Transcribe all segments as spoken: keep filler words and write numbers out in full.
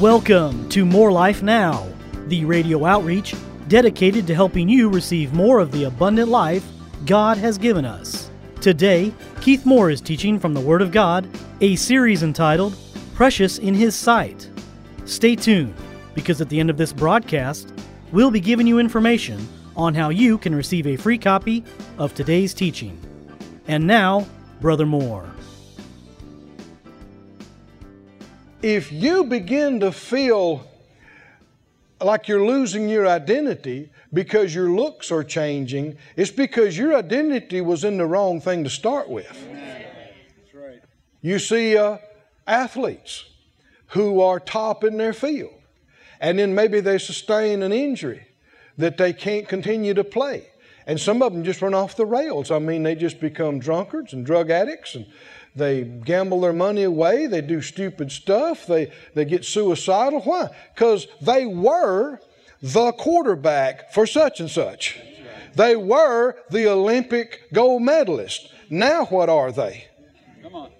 Welcome to More Life Now, the radio outreach dedicated to helping you receive more of the abundant life God has given us. Today, Keith Moore is teaching from the Word of God, a series entitled Precious in His Sight. Stay tuned, because at the end of this broadcast, we'll be giving you information on how you can receive a free copy of today's teaching. And now, Brother Moore. If you begin to feel like you're losing your identity because your looks are changing, it's because your identity was in the wrong thing to start with. That's right. You see uh, athletes who are top in their field, and then maybe they sustain an injury that they can't continue to play. And some of them just run off the rails. I mean, they just become drunkards and drug addicts, and they gamble their money away. They do stupid stuff. They, they get suicidal. Why? Because they were the quarterback for such and such. They were the Olympic gold medalist. Now what are they? Come on.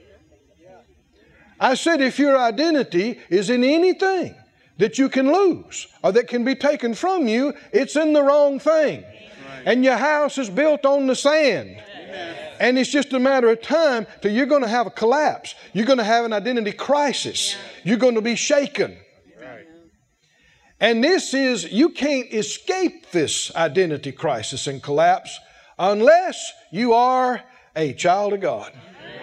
I said if your identity is in anything that you can lose or that can be taken from you, it's in the wrong thing. And your house is built on the sand. And it's just a matter of time till you're going to have a collapse. You're going to have an identity crisis. You're going to be shaken. And this is, you can't escape this identity crisis and collapse unless you are a child of God.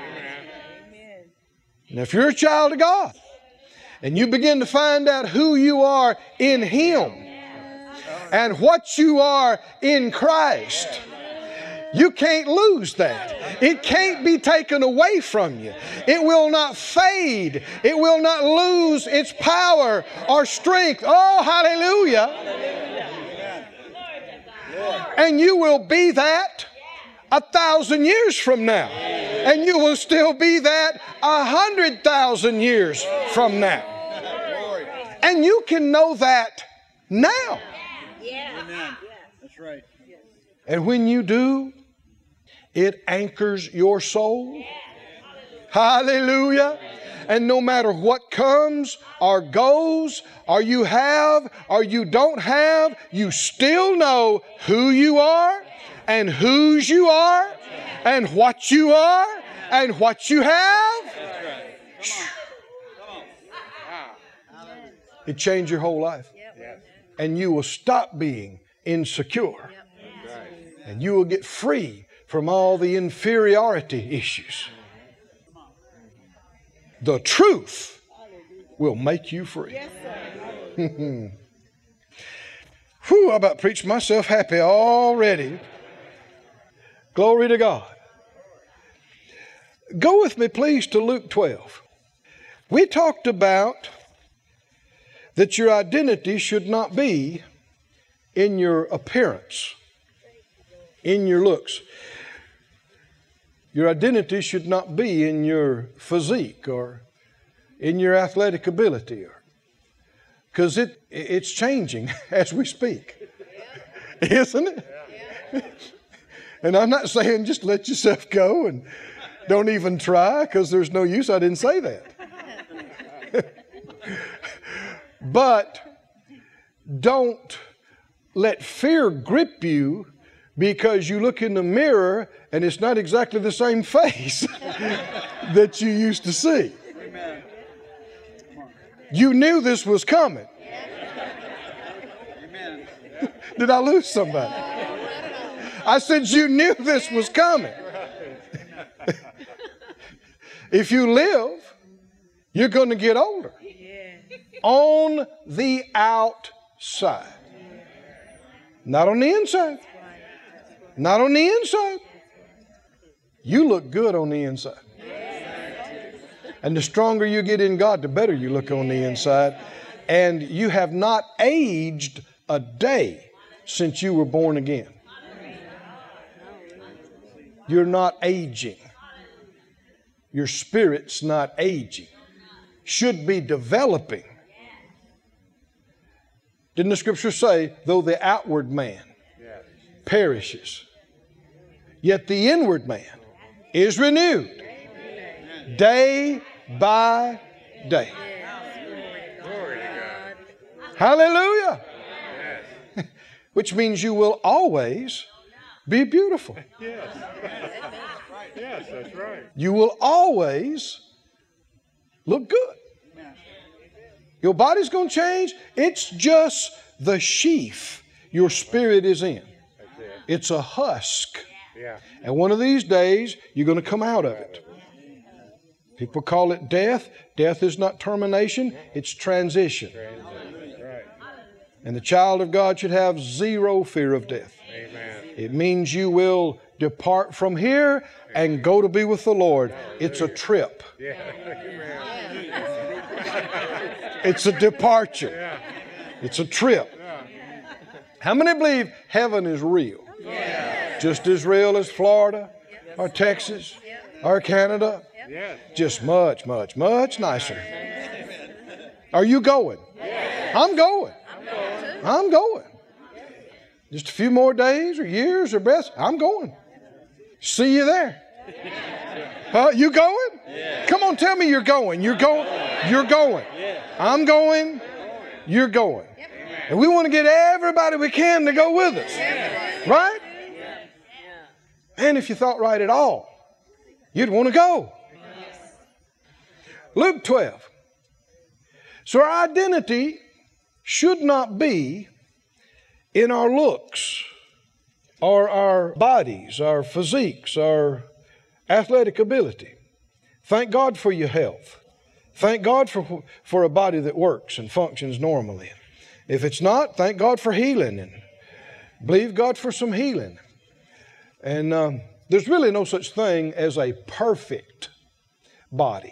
And if you're a child of God and you begin to find out who you are in Him and what you are in Christ, you can't lose that. It can't be taken away from you. It will not fade. It will not lose its power or strength. Oh, hallelujah. And you will be that a thousand years from now. And you will still be that a hundred thousand years from now. And you can know that now. Yeah. That's right. And when you do, it anchors your soul. Hallelujah. And no matter what comes or goes, or you have or you don't have, you still know who you are and whose you are and what you are and what you have. It changed your whole life. And you will stop being insecure. And you will get free from all the inferiority issues. The truth will make you free. Whew, I about preached myself happy already. Glory to God. Go with me, please, to Luke twelve. We talked about that your identity should not be in your appearance, in your looks. Your identity should not be in your physique or in your athletic ability, because it it's changing as we speak, isn't it? And I'm not saying just let yourself go and don't even try, because there's no use. I didn't say that. But don't let fear grip you because you look in the mirror and it's not exactly the same face that you used to see. You knew this was coming. Did I lose somebody? I said you knew this was coming. If you live, you're going to get older. On the outside. Not on the inside. Not on the inside. You look good on the inside. And the stronger you get in God, the better you look on the inside. And you have not aged a day since you were born again. You're not aging. Your spirit's not aging. Should be developing. Didn't the Scripture say, though the outward man perishes, yet the inward man is renewed day by day. Hallelujah. Which means you will always be beautiful. Yes. Yes, that's right. You will always look good. Your body's going to change. It's just the sheath your spirit is in. It's a husk. Yeah. And one of these days, you're going to come out of it. People call it death. Death is not termination, it's transition. Right. And the child of God should have zero fear of death. Amen. It means you will depart from here and go to be with the Lord. It's a trip. Yeah. Amen. It's a departure. Yeah. It's a trip. How many believe heaven is real? Yeah. Just as real as Florida or Texas or Canada? Yes. Just much, much, much nicer. Are you going? I'm going. I'm going. Just a few more days or years or breaths, I'm going. See you there. Huh? You going? Come on, tell me you're going. You're going. You're going. I'm going. You're going. And we want to get everybody we can to go with us. Right? And if you thought right at all, you'd want to go. Luke twelve. So our identity should not be in our looks or our bodies, our physiques, our athletic ability. Thank God for your health. Thank God for, for a body that works and functions normally. If it's not, thank God for healing and believe God for some healing. And um, there's really no such thing as a perfect body.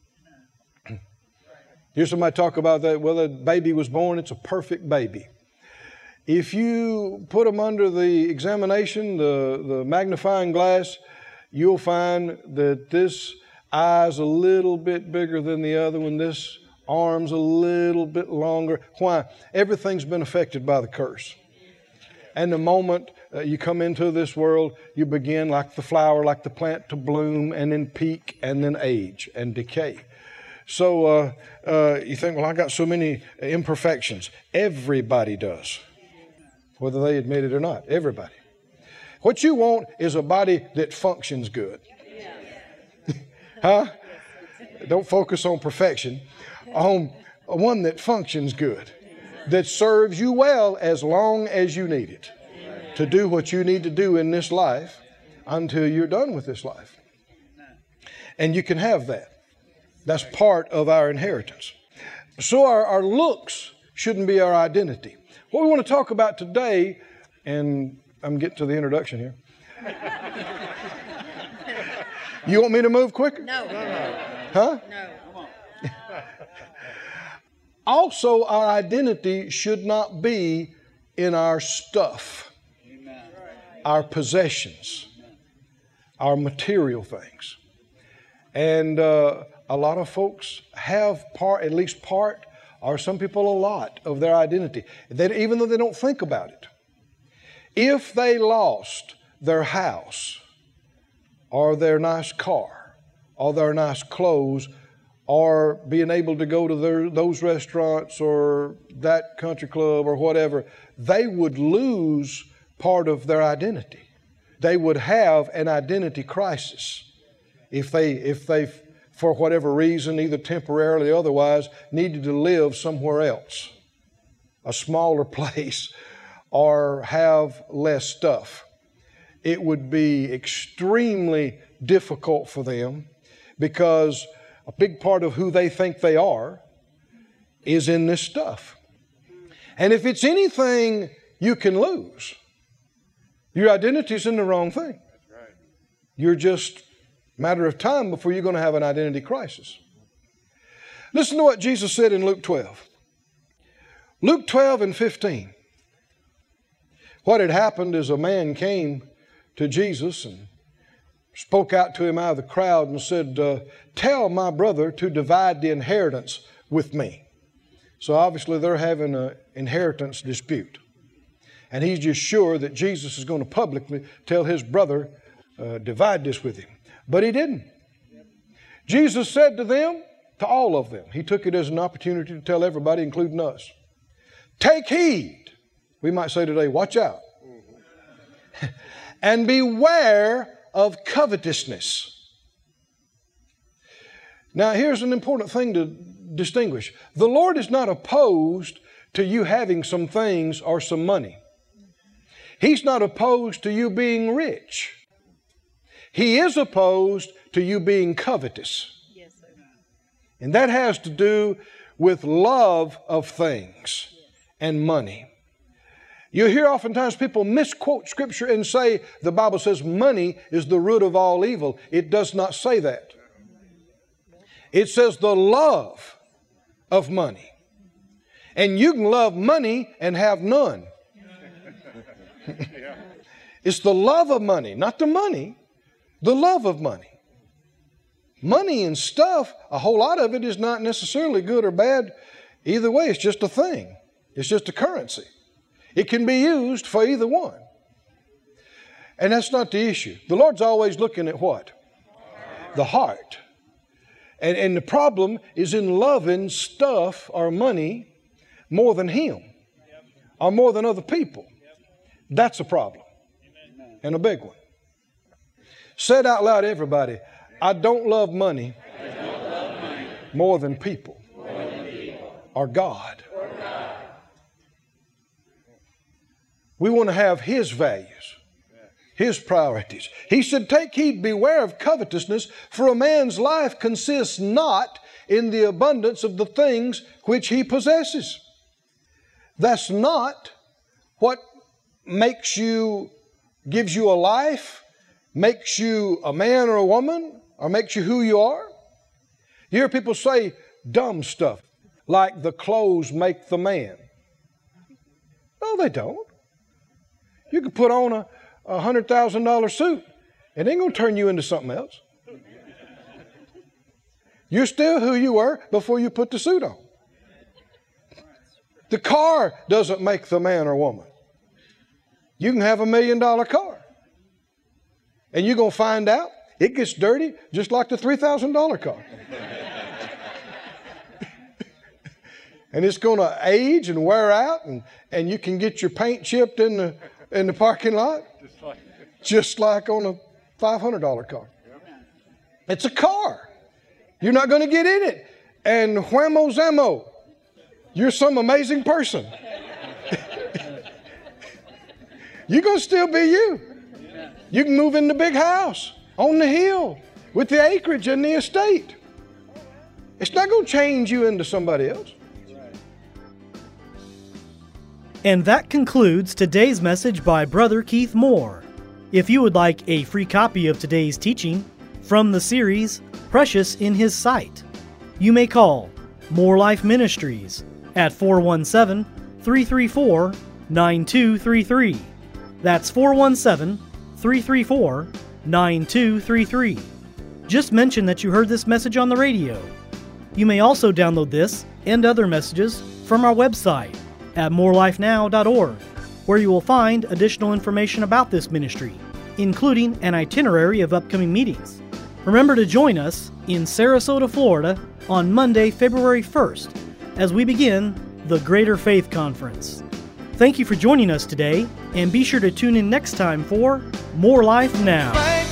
Hear somebody talk about that. Well, a baby was born, it's a perfect baby. If you put them under the examination, the, the magnifying glass, you'll find that this eye's a little bit bigger than the other one. This arm's a little bit longer. Why? Everything's been affected by the curse. And the moment uh, you come into this world, you begin like the flower, like the plant, to bloom and then peak and then age and decay. So uh, uh, you think, well, I got so many imperfections. Everybody does, whether they admit it or not. Everybody. What you want is a body that functions good. Huh? Don't focus on perfection. On one that functions good, that serves you well as long as you need it to do what you need to do in this life until you're done with this life. And you can have that. That's part of our inheritance. So our, our looks shouldn't be our identity. What we want to talk about today, and I'm getting to the introduction here. You want me to move quicker? No. Huh? No. Also, our identity should not be in our stuff, our possessions, our material things. And uh, a lot of folks have part, at least part, or some people a lot of their identity, that even though they don't think about it. If they lost their house, or their nice car, or their nice clothes, or being able to go to their, those restaurants or that country club or whatever, they would lose part of their identity. They would have an identity crisis if they, if they, for whatever reason, either temporarily or otherwise, needed to live somewhere else, a smaller place, or have less stuff. It would be extremely difficult for them because a big part of who they think they are is in this stuff. And if it's anything you can lose, your identity's in the wrong thing. You're just a matter of time before you're going to have an identity crisis. Listen to what Jesus said in Luke twelve. Luke twelve and fifteen. What had happened is a man came to Jesus and spoke out to him out of the crowd and said, uh, tell my brother to divide the inheritance with me. So obviously they're having an inheritance dispute. And he's just sure that Jesus is going to publicly tell his brother, uh, divide this with him. But he didn't. Jesus said to them, to all of them, he took it as an opportunity to tell everybody, including us, Take heed. We might say today, watch out. And beware of covetousness. Now, here's an important thing to distinguish. The Lord is not opposed to you having some things or some money. He's not opposed to you being rich. He is opposed to you being covetous. Yes, sir. And that has to do with love of things and money. You hear oftentimes people misquote Scripture and say the Bible says money is the root of all evil. It does not say that. It says the love of money. And you can love money and have none. It's the love of money, not the money, the love of money. Money and stuff, a whole lot of it is not necessarily good or bad. Either way, it's just a thing. It's just a currency. It can be used for either one. And that's not the issue. The Lord's always looking at what? The heart. And, and the problem is in loving stuff or money more than Him or more than other people. That's a problem. And a big one. Say it out loud, everybody. I don't love money, don't love money more than people, more than people or God. or God. We want to have His values, His priorities. He said, take heed, beware of covetousness, for a man's life consists not in the abundance of the things which he possesses. That's not what makes you, gives you a life, makes you a man or a woman, or makes you who you are. You hear people say dumb stuff, like the clothes make the man. No, they don't. You can put on a, a one hundred thousand dollar suit. It ain't going to turn you into something else. You're still who you were before you put the suit on. The car doesn't make the man or woman. You can have a million dollar car. And you're going to find out it gets dirty just like the three thousand dollar car. And it's going to age and wear out, and, and you can get your paint chipped in the, in the parking lot. Just like, Just like on a five hundred dollar car. It's a car. You're not going to get in it. And whammo zammo, you're some amazing person. You're going to still be you. You can move in the big house on the hill with the acreage and the estate. It's not going to change you into somebody else. And that concludes today's message by Brother Keith Moore. If you would like a free copy of today's teaching from the series Precious in His Sight, you may call More Life Ministries at four one seven, three three four, nine two three three. That's four one seven, three three four, nine two three three. Just mention that you heard this message on the radio. You may also download this and other messages from our website at more life now dot org, where you will find additional information about this ministry, including an itinerary of upcoming meetings. Remember to join us in Sarasota, Florida on Monday, February first, as we begin the Greater Faith Conference. Thank you for joining us today, and be sure to tune in next time for More Life Now.